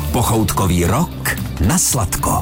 Pochoutkový rok na sladko.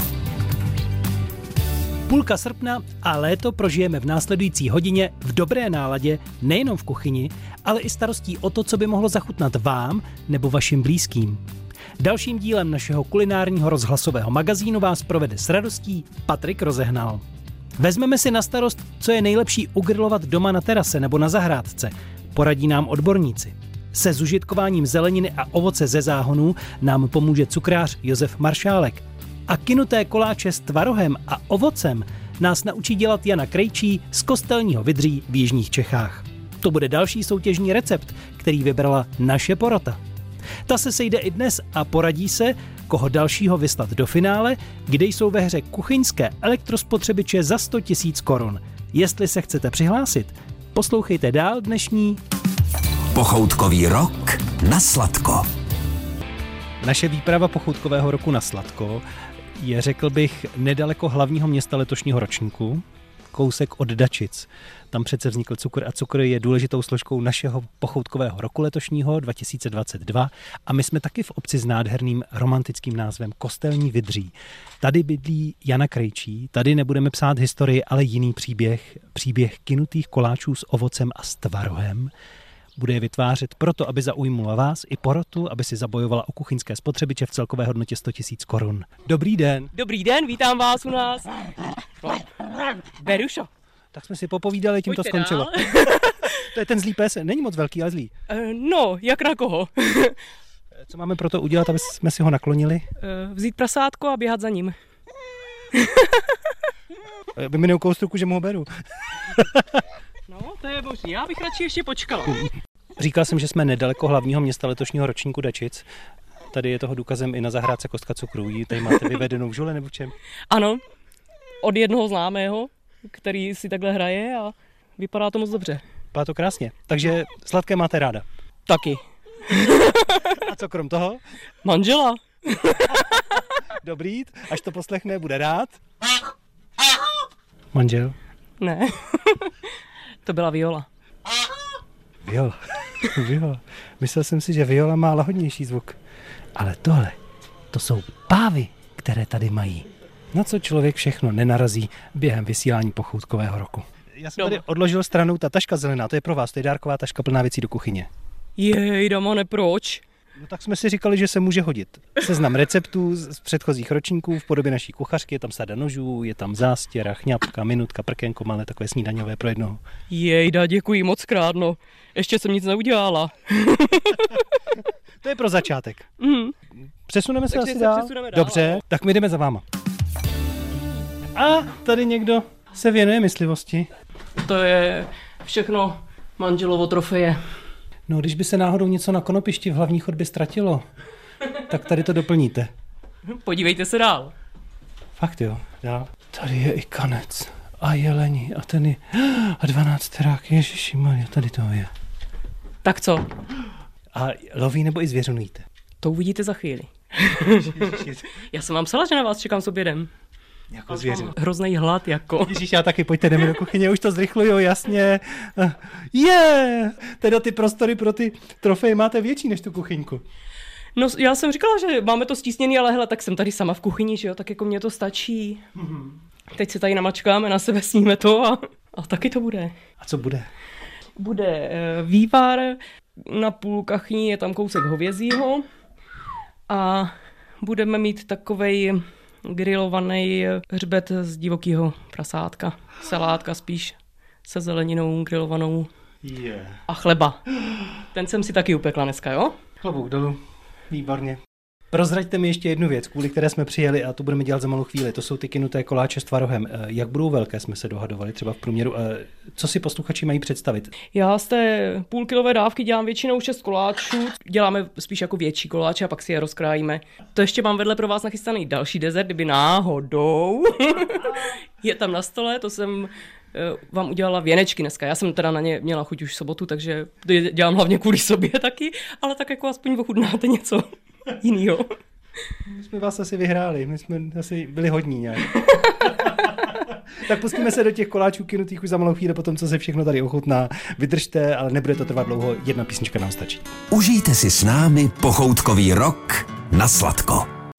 Půlka srpna a léto prožijeme v následující hodině v dobré náladě, nejenom v kuchyni, ale i starostí o to, co by mohlo zachutnat vám nebo vašim blízkým. Dalším dílem našeho kulinárního rozhlasového magazínu vás provede s radostí Patrik Rozehnal. Vezmeme si na starost, co je nejlepší ugrilovat doma na terase nebo na zahrádce. Poradí nám odborníci. Se zužitkováním zeleniny a ovoce ze záhonů nám pomůže cukrář Josef Maršálek. A kynuté koláče s tvarohem a ovocem nás naučí dělat Jana Krejčí z Kostelního Vydří v jižních Čechách. To bude další soutěžní recept, který vybrala naše porota. Ta se sejde i dnes a poradí se, koho dalšího vyslat do finále, kde jsou ve hře kuchyňské elektrospotřebiče za 100 000 korun. Jestli se chcete přihlásit, poslouchejte dál dnešní Pochoutkový rok na sladko. Naše výprava pochoutkového roku na sladko je, řekl bych, nedaleko hlavního města letošního ročníku, kousek od Dačic. Tam přece vznikl cukr a cukr je důležitou složkou našeho pochoutkového roku letošního 2022 a my jsme taky v obci s nádherným romantickým názvem Kostelní Vydří. Tady bydlí Jana Krejčí, tady nebudeme psát historii, ale jiný příběh kynutých koláčů s ovocem a s tvarohem. Bude je vytvářet proto, aby zaujmula vás i porotu, aby si zabojovala o kuchyňské spotřebiče v celkové hodnotě 100 000 korun. Dobrý den. Dobrý den, vítám vás u nás. Berušo. Tak jsme si popovídali, tím to skončilo. To je ten zlý pes, není moc velký, ale zlý. No, jak na koho? Co máme pro to udělat, aby jsme si ho naklonili? Vzít prasátko a běhat za ním. Aby mi neukoustruku, že mu ho beru. No, to je možný, já bych radši ještě počkala. Říkal jsem, že jsme nedaleko hlavního města letošního ročníku Dačic. Tady je toho důkazem i na zahrádce Kostka cukru. Tady máte vyvedenou v žule nebo v čem? Ano, od jednoho známého, který si takhle hraje a vypadá to moc dobře. Vypadá to krásně. Takže sladké máte ráda? Taky. A co krom toho? Manžela. Dobrý, až to poslechne, bude rád. Manžel? Ne, to byla Viola. Viola. Myslel jsem si, že Viola má lahodnější zvuk. Ale tohle, to jsou pávy, které tady mají. Na co člověk všechno nenarazí během vysílání pochoutkového roku. Já jsem tady odložil stranou ta taška zelená, to je pro vás, to je dárková taška plná věcí do kuchyně. Jej, Damane, proč? No tak jsme si říkali, že se může hodit. Seznam receptů z předchozích ročníků v podobě naší kuchařky, je tam sada nožů, je tam zástěra, chňapka, minutka, prkénko, malé takové snídaňové pro jednoho. Jejda, děkuji moc krát, no. Ještě jsem nic neudělala. To je pro začátek. Přesuneme se Takže asi se dál? přesuneme dál. Dobře, tak my jdeme za váma. A tady někdo se věnuje myslivosti. To je všechno manželovo trofeje. No, když by se náhodou něco na konopišti v hlavní chodbě ztratilo, tak tady to doplníte. Podívejte se dál. Fakt jo, dál. Tady je i kanec a jeleni a ten je a 12 terák, ježišimarja, tady to je. Tak co? A loví nebo i zvěřinu jíte? To uvidíte za chvíli. Já jsem vám psala, že na vás čekám s obědem. Jako zvěřinu. Hrozný hlad, jako. Ježíš, já taky, pojďte, jdeme do kuchyně, už to zrychluju, jasně. Teda ty prostory pro ty trofeje máte větší než tu kuchyňku. No, já jsem říkala, že máme to stísněný, ale hele, tak jsem tady sama v kuchyni, že jo, tak jako mě to stačí. Teď se tady namačkáme na sebe, sníme to a taky to bude. A co bude? Bude vývar, na půl kachní je tam kousek hovězího a budeme mít takovej grilovaný hřbet z divokého prasátka. Salátka spíš se zeleninou grilovanou. A chleba. Ten jsem si taky upekla dneska, jo? Klobouk dolů. Výborně. Prozraďte mi ještě jednu věc, kvůli které jsme přijeli a tu budeme dělat za malou chvíli. To jsou ty kynuté koláče s tvarohem. Jak budou velké, jsme se dohadovali třeba v průměru. Co si posluchači mají představit? Já z té půlkilové dávky dělám většinou 6 koláčů. Děláme spíš jako větší koláče a pak si je rozkrájíme. To ještě mám vedle pro vás nachystaný další dezert, kdyby náhodou je tam na stole, to jsem vám udělala věnečky dneska. Já jsem teda na ně měla chuť už v sobotu, takže dělám hlavně kvůli sobě taky, ale tak jako aspoň ochutnáte něco jinýho. My jsme vás asi vyhráli, my jsme asi byli hodní nějak. Tak pustíme se do těch koláčů kynutých už za malou chvíli, potom co se všechno tady ochutná. Vydržte, ale nebude to trvat dlouho, jedna písnička nám stačí. Užijte si s námi pochoutkový rok na sladko.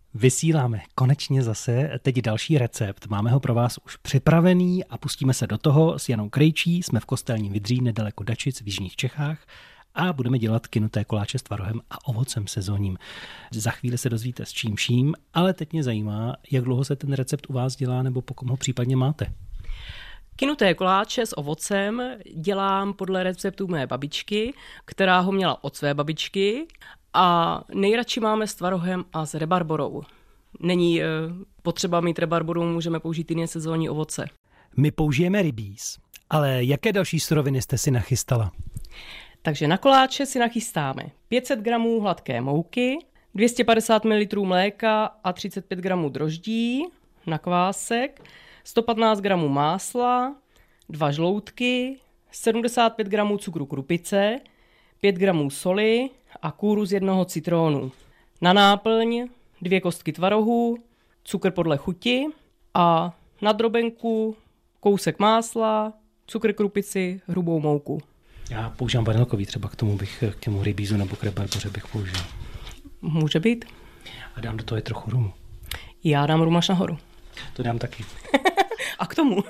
Vysíláme konečně zase teď další recept. Máme ho pro vás už připravený a pustíme se do toho s Janou Krejčí. Jsme v Kostelním Vydří, nedaleko Dačic v jižních Čechách a budeme dělat kynuté koláče s tvarohem a ovocem sezónním. Za chvíli se dozvíte s čím vším, ale teď mě zajímá, jak dlouho se ten recept u vás dělá nebo po kom ho případně máte. Kynuté koláče s ovocem dělám podle receptu mé babičky, která ho měla od své babičky a nejradši máme s tvarohem a s rebarborou. Není potřeba mít rebarboru, můžeme použít jiné sezónní ovoce. My použijeme rybíz, ale jaké další suroviny jste si nachystala? Takže na koláče si nachystáme 500 gramů hladké mouky, 250 ml mléka a 35 gramů droždí na kvásek, 115 gramů másla, 2 žloutky, 75 gramů cukru krupice, 5 gramů soli a kůru z 1 citrónu. Na náplň 2 kostky tvarohu, cukr podle chuti a na drobenku kousek másla, cukr krupici, hrubou mouku. Já používám vanilkový, třeba k těmu rybízu nebo k rebarboře bych použil. Může být. A dám do toho i trochu rumu. Já dám rum až nahoru. To dám taky. A k tomu.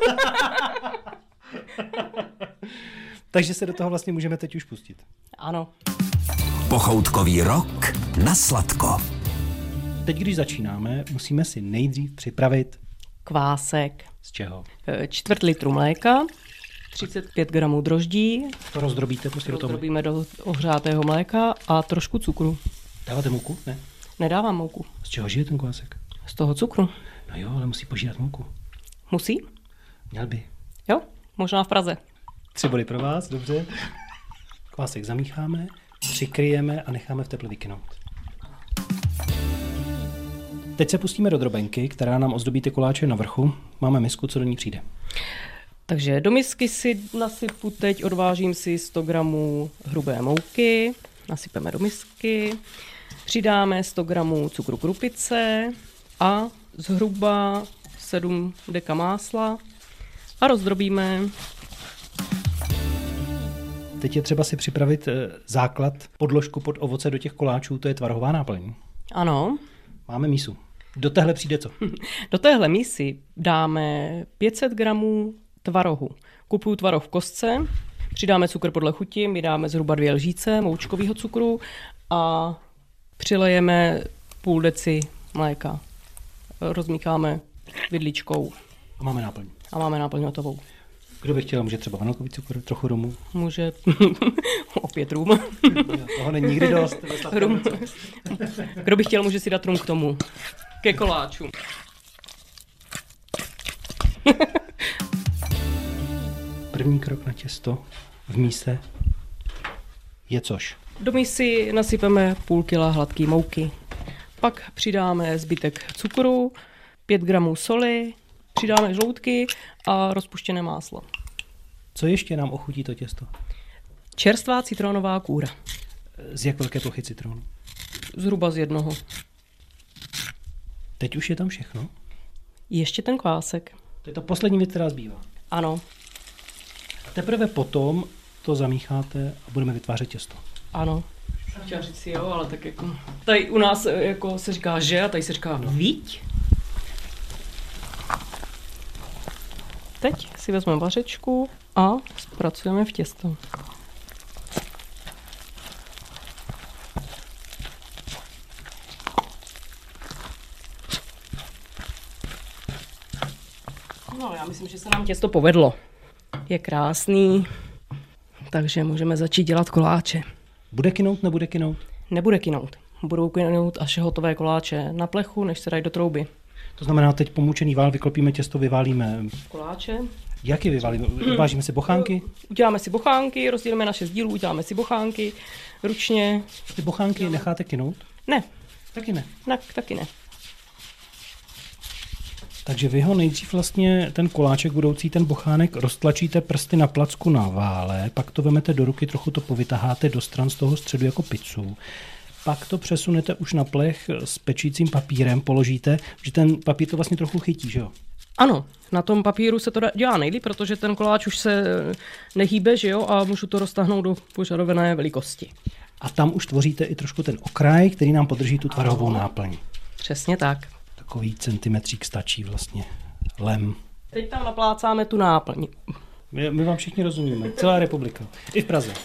Takže se do toho vlastně můžeme teď už pustit. Ano. Pochoutkový rok na sladko. Teď, když začínáme, musíme si nejdřív připravit Kvásek. z čeho? 1/4 litru mléka, 35 gramů droždí. To rozdrobíte prostě do toho. Rozdrobíme do ohřátého mléka a trošku cukru. Dáváte mouku? Ne? Nedávám mouku. Z čeho žije ten kvásek? Z toho cukru. No jo, ale musí požírat mouku. Musí? Měl by. Jo, možná v Praze. 3 body pro vás, dobře. Kvásek zamícháme, přikryjeme a necháme v teple vykynout. Teď se pustíme do drobenky, která nám ozdobí ty koláče na vrchu. Máme misku, co do ní přijde. Takže do misky si nasypu teď, odvážím si 100 gramů hrubé mouky, nasypeme do misky, přidáme 100 gramů cukru krupice a zhruba 7 deka másla a rozdrobíme. Teď je třeba si připravit základ, podložku pod ovoce do těch koláčů, to je tvarohová náplň. Ano. Máme mísu. Do téhle přijde co? Do téhle mísy dáme 500 gramů tvarohu. Kupuju tvaroh v kostce, přidáme cukr podle chuti, my dáme zhruba 2 lžíce moučkového cukru a přilejeme půl deci mléka. Rozmícháme vidličkou. A máme náplň. A máme náplň hotovou. Kdo by chtěl, může třeba vanilkový cukr, trochu rumu. Může opět rum. Toho není nikdy dost. Rum. Kdo by chtěl, může si dát rum k tomu. Ke koláču. První krok na těsto v míse je což? Do mísy nasypeme půl kila hladké mouky. Pak přidáme zbytek cukru, 5 gramů soli, přidáme žloutky a rozpuštěné máslo. Co ještě nám ochutí to těsto? Čerstvá citronová kůra. Z jak velké plochy citronu? Zhruba z 1. Teď už je tam všechno? Ještě ten kvásek. To je ta poslední věc, která zbývá. Ano. A teprve potom to zamícháte a budeme vytvářet těsto. Ano. Chtěla říct si jo, ale tak jako... Tady u nás jako se říká že a tady se říká viď. Teď si vezmeme vařečku a zpracujeme v těsto. No, já myslím, že se nám těsto povedlo. Je krásný, takže můžeme začít dělat koláče. Bude kynout, nebude kynout? Nebude kynout. Budou kynout až hotové koláče na plechu, než se dají do trouby. To znamená, teď pomůčený vál, vyklopíme těsto, vyválíme... Koláče. Jak je vyválíme? Vážíme si bochánky? Uděláme si bochánky, rozdělíme na 6 dílů, uděláme si bochánky ručně. Ty bochánky necháte kynout? Ne. Taky ne. Taky ne. Takže vy ho nejdřív vlastně, ten koláček budoucí, ten bochánek, roztlačíte prsty na placku na vále, pak to vemete do ruky, trochu to povytaháte do stran z toho středu jako pizzu. Pak to přesunete už na plech s pečícím papírem, položíte, že ten papír to vlastně trochu chytí, že jo? Ano, na tom papíru se to dělá nejlíp, protože ten koláč už se nehýbe, že jo, a můžu to roztáhnout do požadované velikosti. A tam už tvoříte i trošku ten okraj, který nám podrží tu tvarohovou náplň. Přesně tak. Takový centimetřík stačí vlastně. Lem. Teď tam naplácáme tu náplň. My vám všichni rozumíme. Celá republika. I v Praze.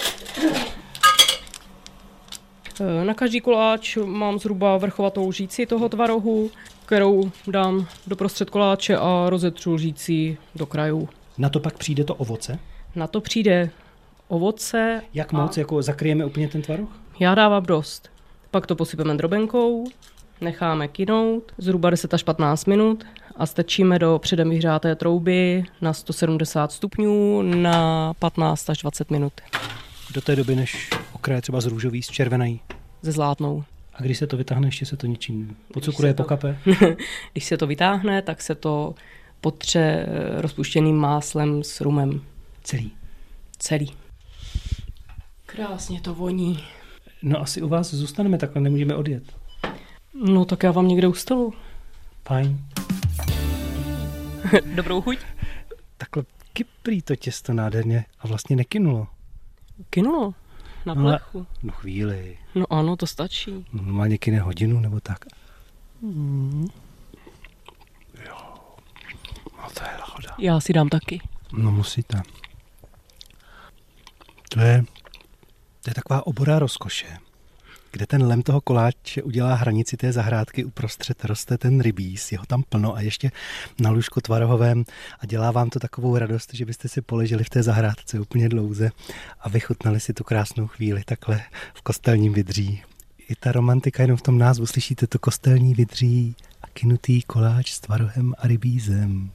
Na každý koláč mám zhruba vrchovatou lžíci toho tvarohu, kterou dám do prostřed koláče a rozetřu lžící do krajů. Na to pak přijde to ovoce? Na to přijde ovoce. Jak moc? Jako zakryjeme úplně ten tvaroh? Já dávám dost. Pak to posypeme drobenkou, necháme kynout zhruba 10 až 15 minut a strčíme do předem vyhřáté trouby na 170 stupňů na 15 až 20 minut. Do té doby, než okraje třeba z růžový, z červenají. Ze zlátnou. A když se to vytáhne, ještě se to ničím pocukruje, pokape? Když se to vytáhne, tak se to potře rozpuštěným máslem s rumem. Celý. Krásně to voní. No asi u vás zůstaneme takhle, nemůžeme odjet. No tak já vám někde ustanu. Fajn. Dobrou chuť. Takhle kyprý to těsto nádherně a vlastně nekynulo. Kynulo. Na plechu. No chvíli. No ano, to stačí. Normálně kyne hodinu nebo tak. Jo. No to je lahoda. Já si dám taky. No musíte. To je taková obora rozkoše, kde ten lem toho koláče udělá hranici té zahrádky, uprostřed roste ten rybíz, je ho tam plno a ještě na lůžku tvarohovém a dělá vám to takovou radost, že byste si poleželi v té zahrádce úplně dlouze a vychutnali si tu krásnou chvíli takhle v kostelním vidří. I ta romantika jenom v tom názvu, slyšíte to kostelní vidří a kynutý koláč s tvarohem a rybízem.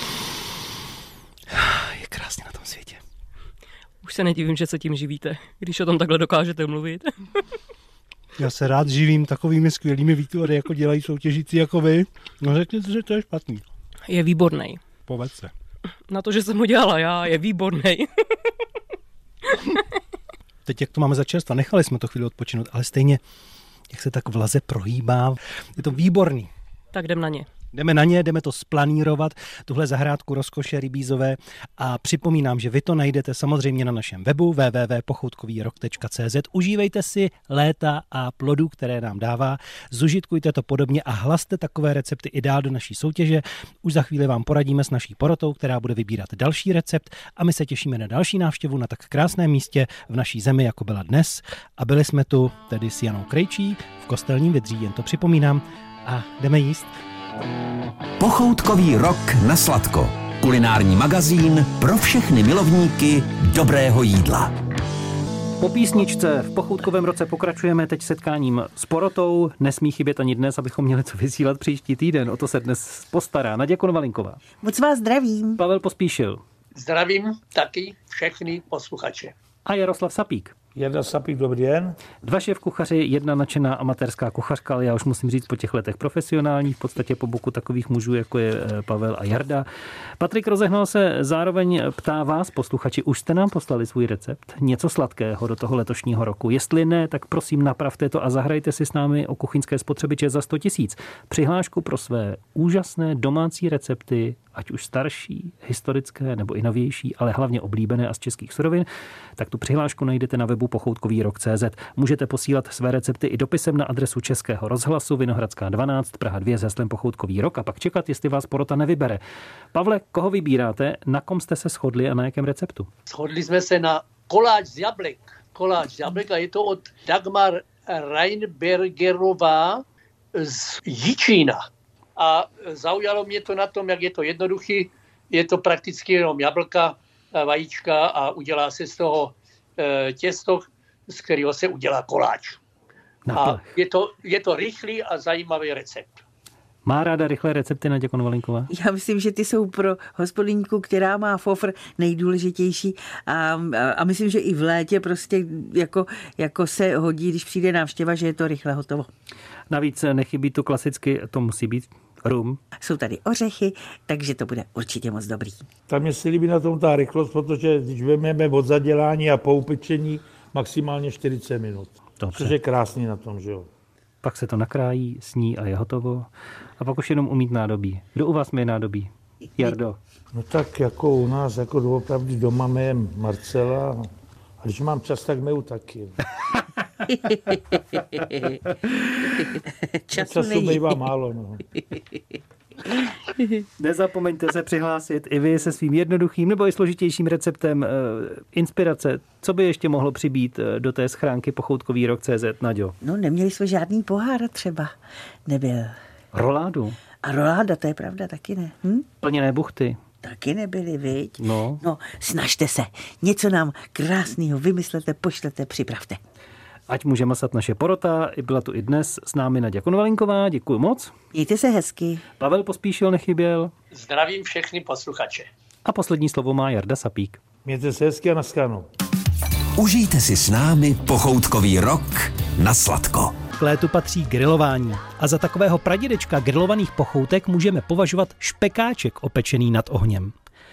Je krásně na tom světě. Už se nedivím, že se tím živíte, když o tom takhle dokážete mluvit. Já se rád živím takovými skvělými výtvory, jako dělají soutěžící jako vy. No řekněte, že to je špatný. Je výborný. Povedz se. Na to, že jsem ho dělala já, je výborný. Teď, jak to máme za čerstva, nechali jsme to chvíli odpočinout, ale stejně, jak se tak v laze prohýbá, je to výborný. Tak jdem na ně. Jdeme na ně, jdeme to splanírovat, tuhle zahrádku rozkoše rybízové a připomínám, že vy to najdete samozřejmě na našem webu www.pochoutkovýrok.cz. Užívejte si léta a plodů, které nám dává, zužitkujte to podobně a hlaste takové recepty i dál do naší soutěže. Už za chvíli vám poradíme s naší porotou, která bude vybírat další recept a my se těšíme na další návštěvu na tak krásném místě v naší zemi, jako byla dnes. A byli jsme tu tedy s Janou Krejčí v kostelním vidří, jen to připomínám a jdeme jíst. Pochoutkový rok na sladko. Kulinární magazín pro všechny milovníky dobrého jídla. Po písničce v Pochoutkovém roce pokračujeme teď setkáním s porotou. Nesmí chybět ani dnes, abychom měli co vysílat příští týden. O to se dnes postará Naděja Konvalinková. Moc vás zdravím. Pavel Pospíšil. Zdravím taky všechny posluchače. A Jaroslav Sapík. Jarda Sapík, dobrý den. Dva šéfkuchaři, jedna nadšená amatérská kuchařka, ale já už musím říct po těch letech profesionální, v podstatě po boku takových mužů, jako je Pavel a Jarda. Patrik Rozehnal se zároveň ptá vás, posluchači, už jste nám poslali svůj recept? Něco sladkého do toho letošního roku? Jestli ne, tak prosím napravte to a zahrajte si s námi o kuchyňské spotřebiče za 100 000. Přihlášku pro své úžasné domácí recepty, ať už starší, historické nebo i novější, ale hlavně oblíbené a z českých surovin, tak tu přihlášku najdete na webu pochoutkovýrok.cz. Můžete posílat své recepty i dopisem na adresu Českého rozhlasu Vinohradská 12, Praha 2 s heslem Pochoutkový rok a pak čekat, jestli vás porota nevybere. Pavle, koho vybíráte, na kom jste se shodli a na jakém receptu? Shodli jsme se na koláč z jablek. Koláč z jablek a je to od Dagmar Reinbergerová z Jičína. A zaujalo mě to na tom, jak je to jednoduchý. Je to prakticky jenom jablka, vajíčka a udělá se z toho těsto, z kterého se udělá koláč. A je to rychlý a zajímavý recept. Má ráda rychlé recepty Naděja Konvalinková? Já myslím, že ty jsou pro hospodyňku, která má fofr, nejdůležitější a myslím, že i v létě prostě jako se hodí, když přijde návštěva, že je to rychle hotovo. Navíc nechybí to klasicky, to musí být rum. Jsou tady ořechy, takže to bude určitě moc dobrý. Tam mě se líbí na tom ta rychlost, protože když vezmeme od zadělání a po upečení maximálně 40 minut. Dobře. Což je krásný na tom, že jo. Pak se to nakrájí, sní a je hotovo. A pak už jenom umít nádobí. Kdo u vás měje nádobí? Jardo. No tak jako u nás, jako doopravdy doma mějem Marcela. A když mám čas, tak měju taky. Času bývá málo. No. Nezapomeňte se přihlásit i vy se svým jednoduchým nebo i složitějším receptem inspirace. Co by ještě mohlo přibít do té schránky pochoutkovýrok.cz, Naďo? No, neměli jsme žádný pohár třeba. Nebyl. Roládu. A roláda, to je pravda, taky ne. Plněné buchty. Taky nebyly, viď? No, snažte se. Něco nám krásného vymyslete, pošlete, připravte. ať může masat naše porota. Byla tu i dnes s námi Naďa Konvalinková. Děkuji moc. Mějte se hezky. Pavel Pospíšil nechyběl. Zdravím všechny posluchače. A poslední slovo má Jarda Sapík. Mějte se hezky a naschledanou. Užijte si s námi pochoutkový rok na sladko. K létu patří grilování. A za takového pradědečka grilovaných pochoutek můžeme považovat špekáček opečený nad ohněm.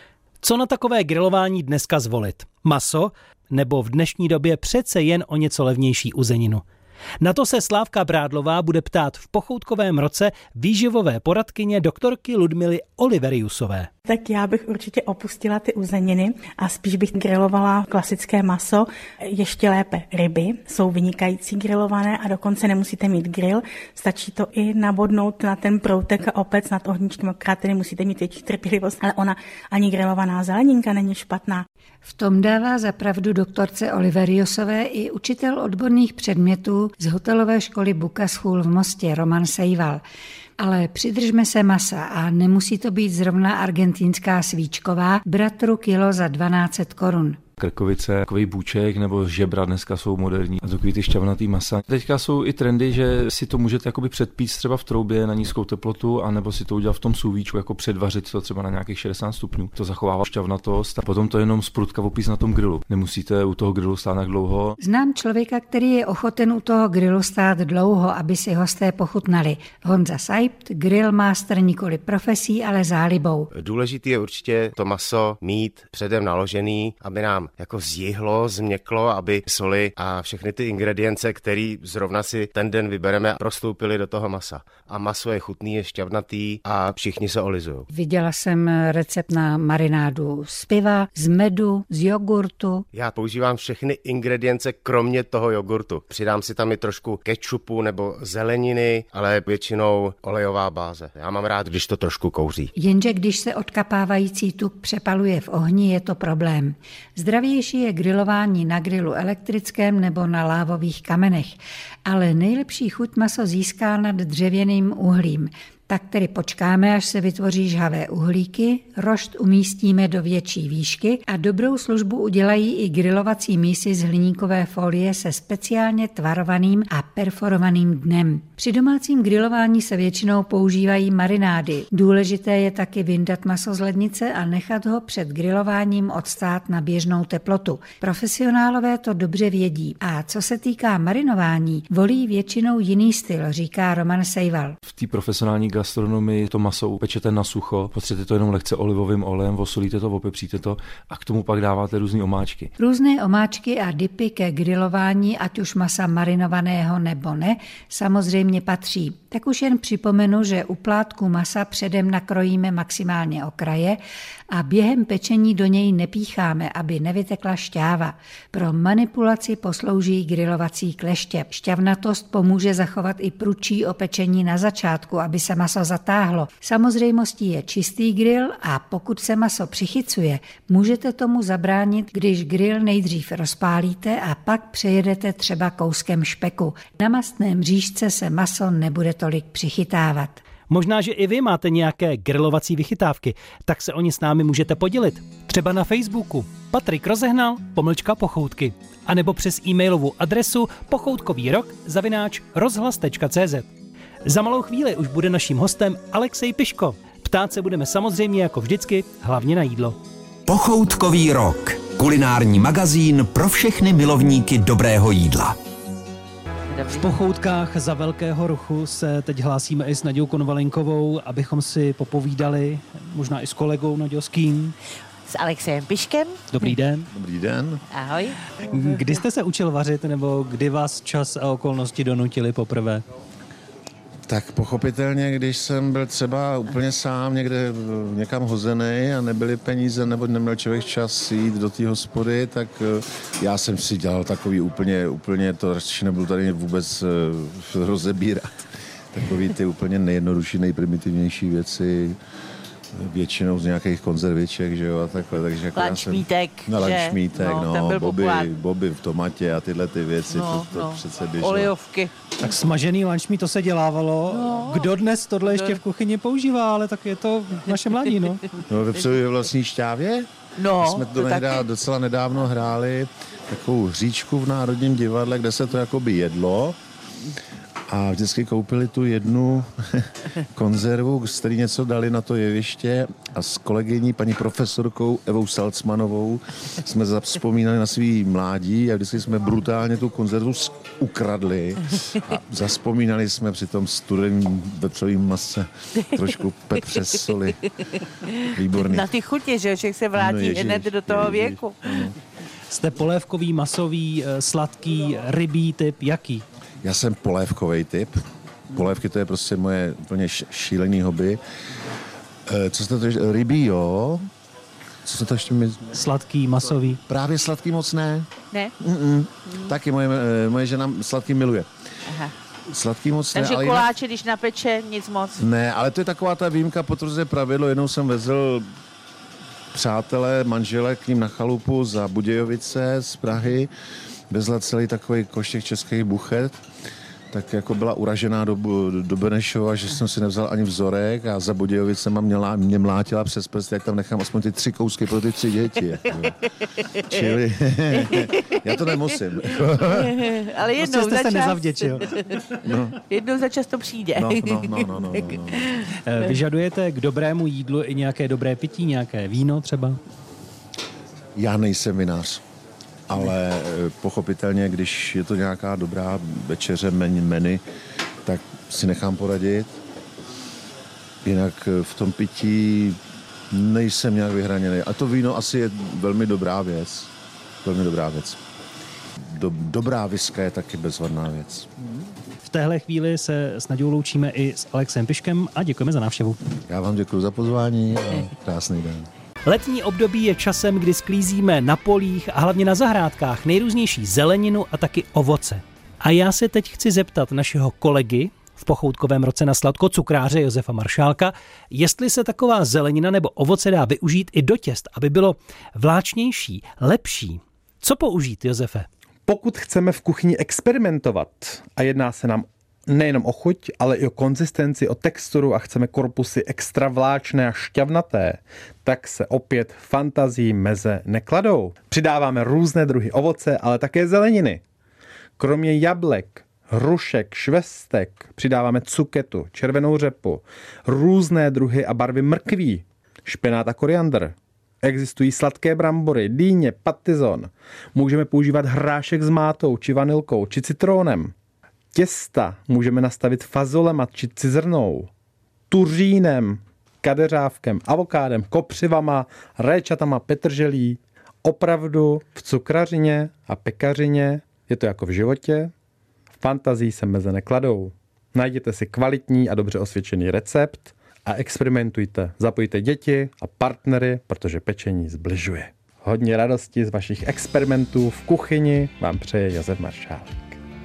Co na takové grilování dneska zvolit? Maso nebo v dnešní době přece jen o něco levnější uzeninu? Na to se Slávka Brádlová bude ptát v pochoutkovém roce výživové poradkyně doktorky Ludmily Oliveriusové. Tak já bych určitě opustila ty uzeniny a spíš bych grilovala klasické maso, ještě lépe ryby, jsou vynikající grilované a dokonce nemusíte mít grill, stačí to i nabodnout na ten proutek a opec nad ohníčkem, akorát tedy musíte mít větší trpělivost, ale ona ani grilovaná zeleninka není špatná. V tom dává za pravdu doktorce Oliveriusové i učitel odborných předmětů z hotelové školy Buka School v Mostě Roman Sejval. Ale přidržme se masa a nemusí to být zrovna argentínská svíčková, bratru kilo za 1200 korun. Krkovice, takový bůček nebo žebra dneska jsou moderní a takový ty šťavnatý masa. Teďka jsou i trendy, že si to můžete jakoby předpíct třeba v troubě na nízkou teplotu a nebo si to udělat v tom sůvíčku, jako předvařit to třeba na nějakých 60 stupňů. To zachovává šťavnatost a potom to jenom z prutka opíct na tom grilu. Nemusíte u toho grilu stát tak dlouho. Znám člověka, který je ochoten u toho grilu stát dlouho, aby si hosté pochutnali. Honza Seibt, grill master nikoli profesí, ale zálibou. Důležitý je určitě to maso mít předem naložený, aby nám jako zjihlo, změklo, aby soli a všechny ty ingredience, které zrovna si ten den vybereme, prostoupily do toho masa. A maso je chutný, je šťavnatý a všichni se olizují. Viděla jsem recept na marinádu z piva, z medu, z jogurtu. Já používám všechny ingredience kromě toho jogurtu. Přidám si tam i trošku kečupu nebo zeleniny, ale většinou olejová báze. Já mám rád, když to trošku kouří. Jenže když se odkapávající tuk přepaluje v ohni, je to problém. Zdravější je grilování na grilu elektrickém nebo na lávových kamenech, ale nejlepší chuť maso získá nad dřevěným uhlím. Tak tedy počkáme, až se vytvoří žhavé uhlíky, rošt umístíme do větší výšky a dobrou službu udělají i grilovací mísy z hliníkové folie se speciálně tvarovaným a perforovaným dnem. Při domácím grilování se většinou používají marinády. Důležité je taky vyndat maso z lednice a nechat ho před grilováním odstát na běžnou teplotu. Profesionálové to dobře vědí. A co se týká marinování, volí většinou jiný styl, říká Roman Sejval. V té profesionální gastronomii to maso upečete na sucho, potřebujete to jenom lehce olivovým olejem, osolíte to, opepříte to a k tomu pak dáváte různé omáčky. Různé omáčky a dipy ke grilování, ať už masa marinovaného nebo ne, samozřejmě patří. Tak už jen připomenu, že u plátku masa předem nakrojíme maximálně okraje a během pečení do něj nepícháme, aby nevytekla šťáva. Pro manipulaci poslouží grilovací kleště. Šťavnatost pomůže zachovat i prudčí opečení na začátku, aby se maso zatáhlo. Samozřejmostí je čistý grill a pokud se maso přichycuje, můžete tomu zabránit, když grill nejdřív rozpálíte a pak přejedete třeba kouskem špeku. Na mastném řížce se maso nebude tolik přichytávat. Možná, že i vy máte nějaké grilovací vychytávky, tak se o ně s námi můžete podělit. Třeba na Facebooku Patrik Rozehnal _pochoutky a nebo přes e-mailovou adresu pochoutkovýrok@rozhlas.cz. Za malou chvíli už bude naším hostem Alexej Piško. Ptát se budeme samozřejmě jako vždycky, hlavně na jídlo. Pochoutkový rok. Kulinární magazín pro všechny milovníky dobrého jídla. V pochoutkách za velkého ruchu se teď hlásíme i s Naďou Konvalinkovou, abychom si popovídali, možná i s kolegou Naďovským. S Alexejem Piškem. Dobrý den. Dobrý den. Ahoj. Kdy jste se učil vařit, nebo kdy vás čas a okolnosti donutili poprvé? Tak pochopitelně, když jsem byl třeba úplně sám někde někam hozený a nebyly peníze, nebo neměl člověk čas jít do té hospody, tak já jsem si dělal takový úplně to radši nebudu tady vůbec rozebírat. Takový ty úplně nejjednodušší, nejprimitivnější věci, většinou z nějakých konzerviček, že jo, a takhle. Takže jako lančmítek, lančmítek, boby v tomatě a tyhle ty věci, to přece běželo. Olejovky. Tak smažený lančmí, to se dělávalo. Kdo dnes tohle ještě v kuchyni používá, ale tak je to naše mladí, no. No, vepřový ve vlastní šťávě? No, jsme to docela nedávno hráli takovou hříčku v Národním divadle, kde se to jakoby jedlo. A vždycky koupili tu jednu konzervu, z který něco dali na to jeviště a s kolegyní paní profesorkou Evou Salcmanovou jsme zavzpomínali na svý mládí a vždycky jsme brutálně tu konzervu ukradli a zavzpomínali jsme při tom studeném vepřovým mase trošku pepře, soli. Výborný. Na ty chutě, že člověk se vrátí hned do toho věku. Jste polévkový, masový, sladký, rybí typ, jaký? Já jsem polévkovej typ. Polévky to je prostě moje úplně šílený hobby. Co se to ještě? Rybí, jo. Co se to ještě mi... Sladký, masový. Právě sladký moc ne. Ne? Taky moje žena sladký miluje. Aha. Sladký moc ne. Takže koláče, když napeče, nic moc. Ne, ale to je taková ta výjimka, potvrzuje pravidlo. Jednou jsem vezl přátelé, manžele k ním na chalupu za Budějovice z Prahy. Vezla celý takový koš těch českých buchet, tak jako byla uražená do Benešova, že jsem si nevzal ani vzorek a za Budějovicema mě mlátila přes prst, jak tam nechám aspoň ty 3 kousky pro ty 3 děti. Čili já to nemusím. Ale jednou jste za čas. Se nezavděčil. No. Jednou za čas to přijde. No. Vyžadujete k dobrému jídlu i nějaké dobré pití, nějaké víno třeba? Já nejsem vinář. Ale pochopitelně, když je to nějaká dobrá večeře, menu, tak si nechám poradit. Jinak v tom pití nejsem nějak vyhraněný. A to víno asi je velmi dobrá věc. Velmi dobrá věc. Dobrá viska je taky bezvadná věc. V téhle chvíli se s Naďou loučíme i s Alexem Piškem a děkujeme za návštěvu. Já vám děkuji za pozvání a krásný den. Letní období je časem, kdy sklízíme na polích a hlavně na zahrádkách nejrůznější zeleninu a taky ovoce. A já se teď chci zeptat našeho kolegy v pochoutkovém roce na sladko, cukráře Josefa Maršálka, jestli se taková zelenina nebo ovoce dá využít i do těst, aby bylo vláčnější, lepší. Co použít, Josefe? Pokud chceme v kuchyni experimentovat a jedná se nám nejenom o chuť, ale i o konzistenci, o texturu a chceme korpusy extra vláčné a šťavnaté, tak se opět fantazii meze nekladou. Přidáváme různé druhy ovoce, ale také zeleniny. Kromě jablek, hrušek, švestek přidáváme cuketu, červenou řepu, různé druhy a barvy mrkví, špenát a koriandr. Existují sladké brambory, dýně, patizon. Můžeme používat hrášek s mátou, či vanilkou, či citrónem. Těsta můžeme nastavit fazolema či cizrnou, tuřínem, kadeřávkem, avokádem, kopřivama, réčatama, petrželí. Opravdu v cukrařině a pekařině je to jako v životě. V fantazii se meze nekladou. Najděte si kvalitní a dobře osvědčený recept a experimentujte. Zapojte děti a partnery, protože pečení zbližuje. Hodně radosti z vašich experimentů v kuchyni vám přeje Josef Maršálek.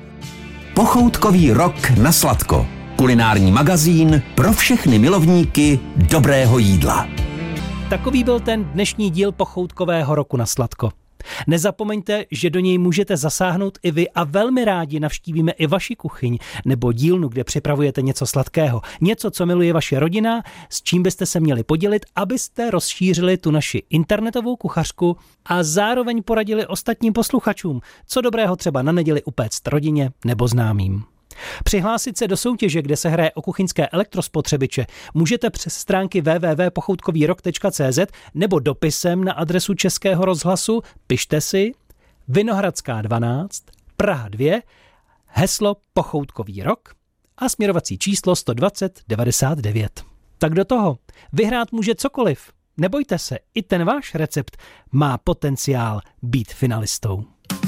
Pochoutkový rok na sladko. Kulinární magazín pro všechny milovníky dobrého jídla. Takový byl ten dnešní díl Pochoutkového roku na sladko. Nezapomeňte, že do něj můžete zasáhnout i vy a velmi rádi navštívíme i vaši kuchyň nebo dílnu, kde připravujete něco sladkého. Něco, co miluje vaše rodina, s čím byste se měli podělit, abyste rozšířili tu naši internetovou kuchařku a zároveň poradili ostatním posluchačům, co dobrého třeba na neděli upéct rodině nebo známým. Přihlásit se do soutěže, kde se hraje o kuchyňské elektrospotřebiče, můžete přes stránky www.pochoutkovýrok.cz nebo dopisem na adresu Českého rozhlasu. Pište si Vinohradská 12, Praha 2, heslo Pochoutkový rok a směrovací číslo 120 99. Tak do toho. Vyhrát může cokoliv. Nebojte se, i ten váš recept má potenciál být finalistou.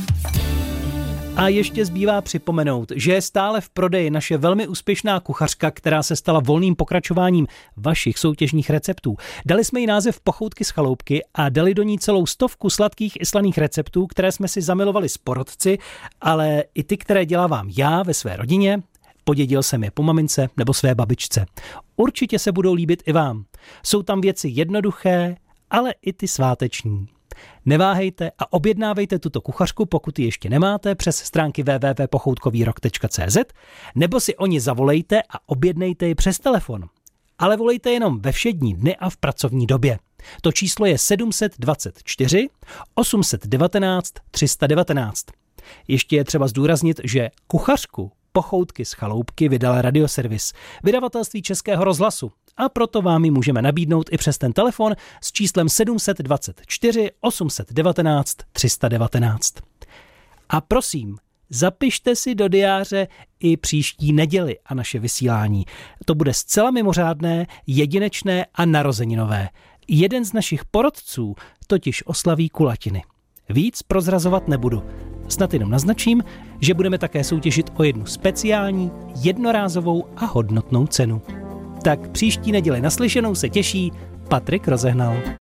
A ještě zbývá připomenout, že je stále v prodeji naše velmi úspěšná kuchařka, která se stala volným pokračováním vašich soutěžních receptů. Dali jsme jí název Pochoutky z chaloupky a dali do ní celou 100 sladkých i slaných receptů, které jsme si zamilovali s porodci, ale i ty, které dělávám já ve své rodině, Podědil jsem je po mamince nebo své babičce. Určitě se budou líbit i vám. Jsou tam věci jednoduché, ale i ty sváteční. Neváhejte a objednávejte tuto kuchařku, pokud ji ještě nemáte, přes stránky www.pochoutkovýrok.cz nebo si o ní zavolejte a objednejte ji přes telefon. Ale volejte jenom ve všední dny a v pracovní době. To číslo je 724 819 319. Ještě je třeba zdůraznit, že kuchařku Pochoutky z chaloupky vydal Radioservis, vydavatelství Českého rozhlasu, a proto vám ji můžeme nabídnout i přes ten telefon s číslem 724 819 319. A prosím, zapište si do diáře i příští neděli a naše vysílání. To bude zcela mimořádné, jedinečné a narozeninové. Jeden z našich porodců totiž oslaví kulatiny. Víc prozrazovat nebudu. Snad jenom naznačím, že budeme také soutěžit o jednu speciální, jednorázovou a hodnotnou cenu. Tak příští neděli naslyšenou se těší Patrik Rozehnal.